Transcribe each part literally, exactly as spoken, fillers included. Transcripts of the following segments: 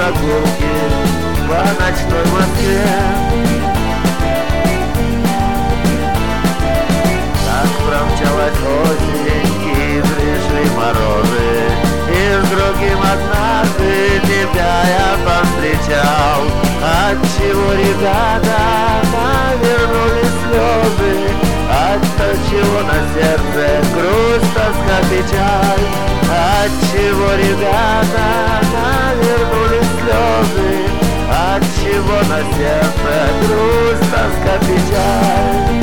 прогулки по ночной Москве. Так промчалась осень и пришли морозы, и с другим однажды тебя я повстречал. Отчего, ребята, навернулись слезы, отчего на сердце грусть, тоска, печаль? Отчего, ребята, навернулись слезы, отчего на сердце грусть, тоска, печаль?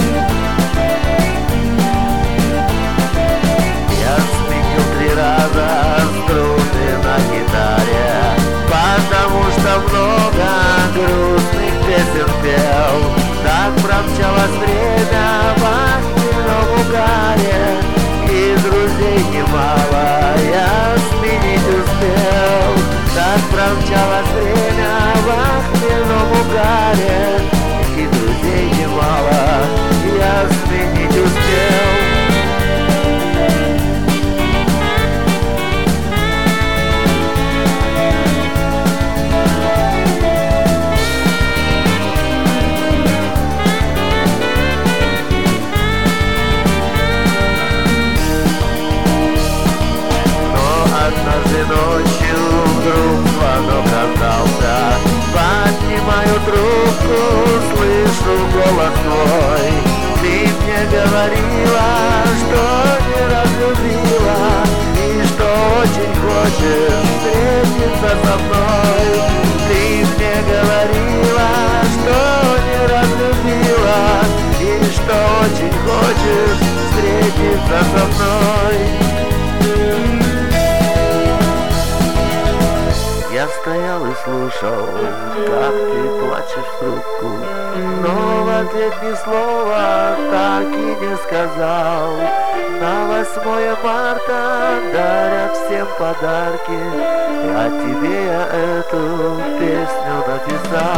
Я сменил три раза струны на гитаре, потому что много грустных песен пел. Так промчалось время в охмельном угаре, и друзей немало я сменить успел. Так промчалось время в охмельном угаре, и друзей немало я сменить успел. Однажды ночью вдруг звонок раздался, поднимаю трубку, слышу голос твой. Ты мне говорила, что не разлюбила, и что очень хочешь встретиться со мной. Ты мне говорила, что не разлюбила, и что очень хочешь встретиться со мной. Я стоял и слушал, как ты плачешь в трубку, но в ответ ни слова так и не сказал. На восьмое марта дарят всем подарки, а тебе я эту песню написал.